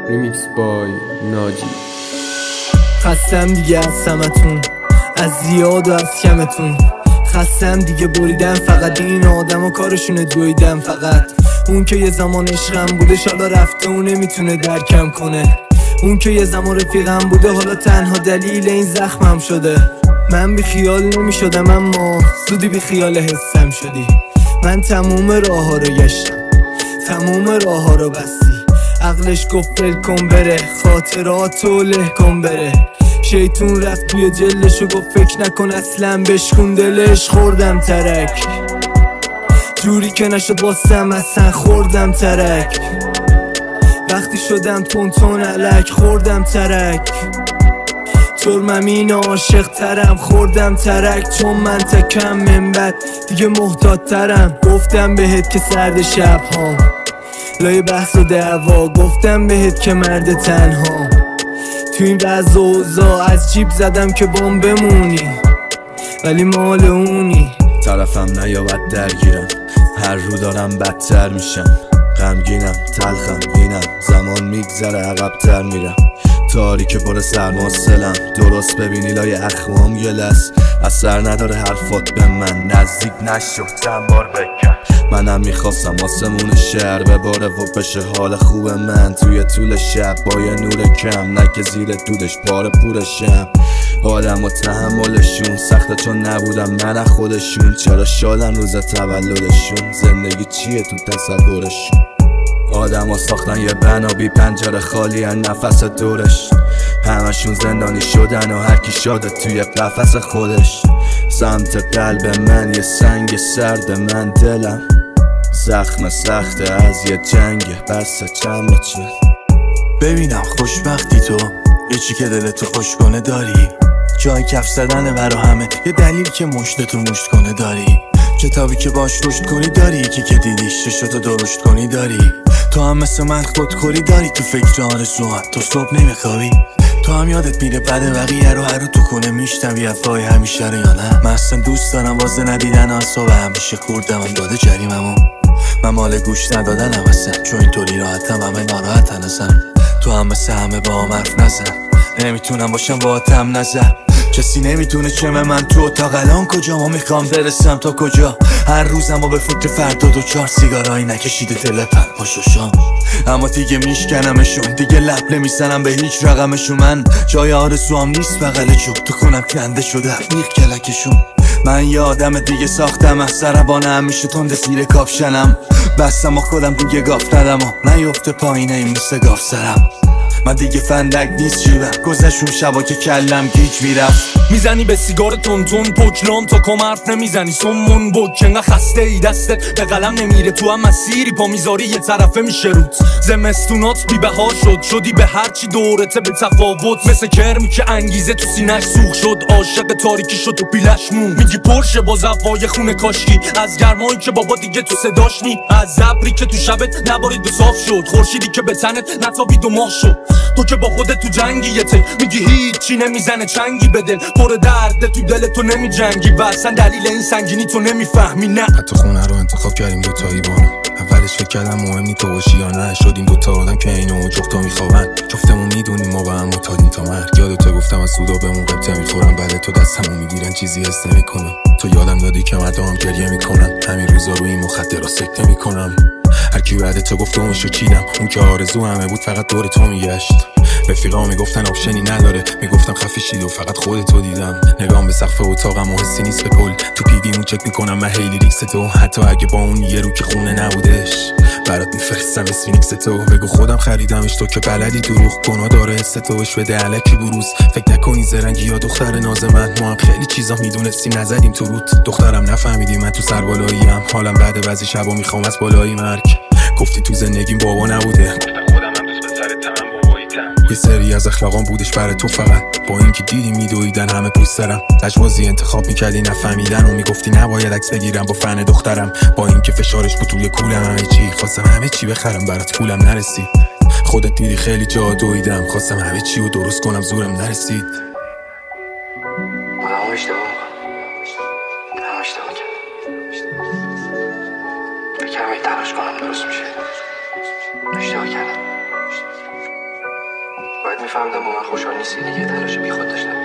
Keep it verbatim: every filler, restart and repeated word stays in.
ریمیکس بای ناجی. خستم دیگه از سمتون، از زیاد و از کمتون. خستم دیگه بریدم فقط این آدم و کارشونه دویدم. فقط اون که یه زمان عشقم بوده حالا رفته و نمیتونه درکم کنه. اون که یه زمان رفیقم بوده حالا تنها دلیل این زخمم شده. من بی خیال نمی شدم اما زودی بی خیال حسم شدی. من تموم راه ها رو گشتم، تموم راه ها رو بستی. عقلش گفت ول کن بره، خاطراتو له کن بره. شیطون رفت توی جلش و گفت فکر نکن اصلا بشکن دلش. خوردم ترک جوری که نشد باستم اصلا، خوردم ترک وقتی شدم تون تون علک. خوردم ترک جرمم این عاشق ترم. خوردم ترک چون من تکم من بد دیگه محتاط ترم. گفتم بهت که سرد شب ها لای بحث و دعوا. گفتم بهت که مرد تنها تو این وضع و اوضاع. از جیب زدم که بام بمونی ولی مال اونی. طرفم نیابد درگیرم، هر رو دارم بدتر میشم. غمگینم تلخم بینم، زمان میگذره عقب‌تر میرم. تاریک پر سرما سلم، درست ببینی لای اخوام گلس. اثر نداره حرفات به من، نزدیک نشو چند بار بکن. منم میخواستم آسمون شهر بباره و بشه حال خوب من. توی طول شب با یه نور کم، نه که زیر دودش پاره پورشم. آدم و تحملشون سخته چون نبودم من خودشون. چرا شادن روز تولدشون، زندگی چیه تو تصورشون. آدم ها ساختن یه بنا بی پنجره خالی ان نفس دورش. همشون زندانی شدن و هر کی شاده توی قفس خودش. سمت قلب من یه سنگ سرد، من دلم زخم سخته از یه جنگ بسته چند چه. ببینم خوشبختی تو، یه چی که دلتو خوش کنه داری. جای کف زدنه برا همه، یه دلیل که مشتتو مشت کنه داری. کتابی که باش رشد کنی داری، یکی که دیدی ششتو درشت کنی داری. تو هم مثل من خودخوری داری، تو فکر آرزوات تو صبح نمیخوابی. تو هم یادت میره بعد بقیه رو هر رو تو کنه میشنوی افای همیشه رو یا نه. من اصلا دوست دارم واسه ندیدن اعصاب همیشه خوردم هم داده جریممو. من مال گوش ندادنم اصلا، چون اینطوری راحتم همه ناراحتن ازم. تو هم مثل همه با هم حرف نزن، نمیتونم باشم با تم نزن. کسی نمیتونه چمه من تو اتاق الان کجا ما میخوام برسم تا کجا. هر روزم و به فکر فردا دو چهار سیگارایی نکشیده تلپن پاشو شام. اما دیگه میشکنمشون، دیگه لب نمیزنم به هیچ رقمشون. من جای آرزوام نیست بغل چوب، تو خونم کنده شده میخ کلکشون. من یه آدم دیگه ساختم از سربانه همیشه تند زیر کاپشنم. بستم و خودم دیگه گاف ندم و نیفته پایینه این مثل گاف سرم. من دیگه فندک نیست جیبم، گذشون شبا که کلم گیج میرفت. میزنی به سیگار تون تون پوکنام تا کم حرف نمیزنی سمون بود که انقدر خسته ای دستت به قلم نمیره. تو هم مسیری پا میذاری یه طرفه میشه روت. زمستونات بی بها شد، شدی به هرچی دورته به تفاوت. مثل کرمی که انگیزه تو سینش سوخ شد، عاشق تاریکی شد و پیلش مون. میگی پرشه با زفای خونه کاشکی، از گرمایی که بابا دیگه تو صداش نی. از ابری که تو شبت نبارید و صاف شد، خورشیدی که به تنت نتابید و ماه شد. تو که با خودت تو جنگی یه تی میگی هیچی نمیزنه چنگی به دل. پر درد تو دل تو نمی جنگی و اصلا دلیل این سنگینی تو نمیفهمی. نه حتی خونه رو انتخاب کردیم دوتایی بانو. اولش فکر کردم مهم نی تو باشی یا نه. شدیم دوتا آدم که اینو جفتا میخوابن. جفتمون میدونیم ما با هم متادیم تا مرگ. یادتو گفتم از سودا بهمون قبطه میخورم، بعد تو دستمو میگیرن چیزی حس نمیکنم. تو یادم دادی که مردم هم گریه میکنن، همین روزا روی این مخدرها سکته میکنم. هر کی بعد تو گفت اونشو چیدم، اون که آرزو همه بود فقط دور تو میگشت. رفیقا میگفتن آپشنی نداره، میگفتم خفه شید و فقط خودتو دیدم. نگام به سقف اتاقم و حسی نیست به کل. تو پی وی اون چک میکنم من هیلی ریکس تو، حتی اگه با اون یه رو که خونه نبودش. برات میفرستم اسفینکس تو، بگو خودم خریدمش تو که بلدی دروغ گناه داره. استوش بده الکی بروز، فکر نکنی زرنگی یا دختر ناز من. ما هم خیلی چیزا میدونستیم نزدیم تو روت. دخترم نفهمیدی من تو سربالاییم، حالم بعد بعضی شبا میخوام از بالای مرگ. گفتی تو زندگیم بابا نبوده، خودم هم دوست به سر تمام باباییتم. یه سری از اخلاقام بودش برای تو فقط، با اینکه دیدی میدویدن همه پوست دارم. لجبازی انتخاب میکردی نفهمیدن و میگفتی نباید عکس بگیرم با فن دخترم. با اینکه فشارش بود توی کولم همه چی، خواستم همه چی بخرم برات پولم نرسید. خودت دیدی خیلی جا دویدم، خواستم همه چی رو درست کنم زورم نرسید. آدم اشتباه آدم اشتباه کرد. بکنم این تلاش کنم درست میشه. اشتباه کردم. میفهمیدم با من خوشحال نیستی دیگه، تلاش بی خود داشتم